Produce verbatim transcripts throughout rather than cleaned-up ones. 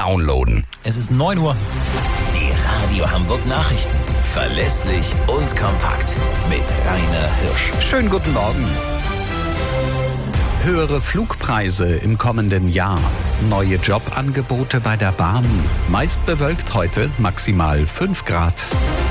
downloaden. Es ist neun Uhr. Die Radio Hamburg Nachrichten. Verlässlich und kompakt. Mit Rainer Hirsch. Schönen guten Morgen. Höhere Flugpreise im kommenden Jahr. Neue Jobangebote bei der Bahn. Meist bewölkt heute, maximal fünf Grad.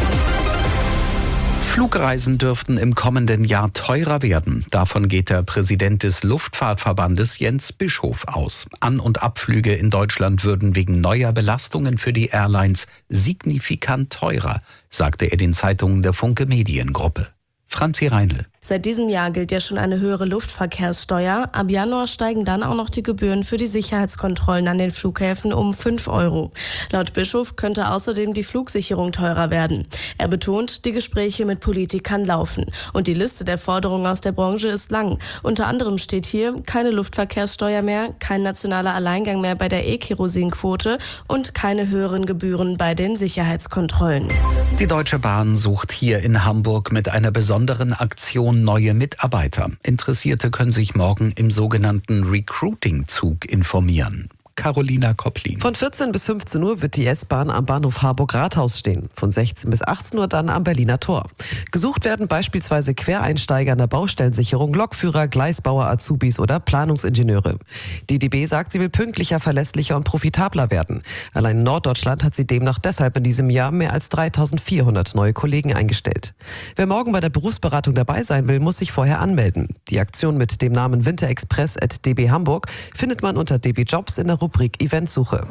Flugreisen dürften im kommenden Jahr teurer werden. Davon geht der Präsident des Luftfahrtverbandes Jens Bischof aus. An- und Abflüge in Deutschland würden wegen neuer Belastungen für die Airlines signifikant teurer, sagte er den Zeitungen der Funke Mediengruppe. Franzi Reinl. Seit diesem Jahr gilt ja schon eine höhere Luftverkehrssteuer. Ab Januar steigen dann auch noch die Gebühren für die Sicherheitskontrollen an den Flughäfen um fünf Euro. Laut Bischof könnte außerdem die Flugsicherung teurer werden. Er betont, die Gespräche mit Politikern laufen. Und die Liste der Forderungen aus der Branche ist lang. Unter anderem steht hier keine Luftverkehrssteuer mehr, kein nationaler Alleingang mehr bei der E-Kerosin-Quote und keine höheren Gebühren bei den Sicherheitskontrollen. Die Deutsche Bahn sucht hier in Hamburg mit einer besonderen Aktion neue Mitarbeiter. Interessierte können sich morgen im sogenannten Recruiting-Zug informieren. Carolina Kopplin. Von vierzehn bis fünfzehn Uhr wird die S-Bahn am Bahnhof Harburg-Rathaus stehen. Von sechzehn bis achtzehn Uhr dann am Berliner Tor. Gesucht werden beispielsweise Quereinsteiger in der Baustellensicherung, Lokführer, Gleisbauer, Azubis oder Planungsingenieure. Die D B sagt, sie will pünktlicher, verlässlicher und profitabler werden. Allein in Norddeutschland hat sie demnach deshalb in diesem Jahr mehr als dreitausendvierhundert neue Kollegen eingestellt. Wer morgen bei der Berufsberatung dabei sein will, muss sich vorher anmelden. Die Aktion mit dem Namen winterexpress at d b hamburg findet man unter D B Jobs in der Rubrik Eventsuche.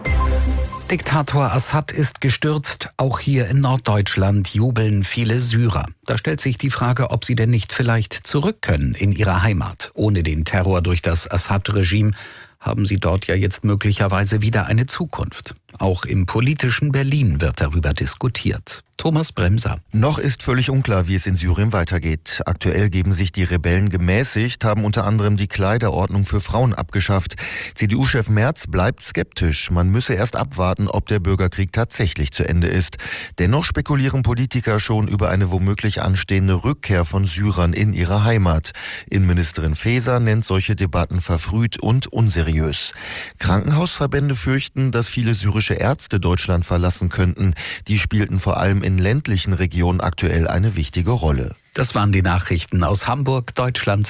Diktator Assad ist gestürzt. Auch hier in Norddeutschland jubeln viele Syrer. Da stellt sich die Frage, ob sie denn nicht vielleicht zurück können in ihre Heimat. Ohne den Terror durch das Assad-Regime haben sie dort ja jetzt möglicherweise wieder eine Zukunft. Auch im politischen Berlin wird darüber diskutiert. Thomas Bremser. Noch ist völlig unklar, wie es in Syrien weitergeht. Aktuell geben sich die Rebellen gemäßigt, haben unter anderem die Kleiderordnung für Frauen abgeschafft. C D U-Chef Merz bleibt skeptisch. Man müsse erst abwarten, ob der Bürgerkrieg tatsächlich zu Ende ist. Dennoch spekulieren Politiker schon über eine womöglich anstehende Rückkehr von Syrern in ihre Heimat. Innenministerin Faeser nennt solche Debatten verfrüht und unseriös. Krankenhausverbände fürchten, dass viele syrische Ärzte Deutschland verlassen könnten. Die spielten vor allem in ländlichen Regionen aktuell eine wichtige Rolle. Das waren die Nachrichten aus Hamburg, Deutschland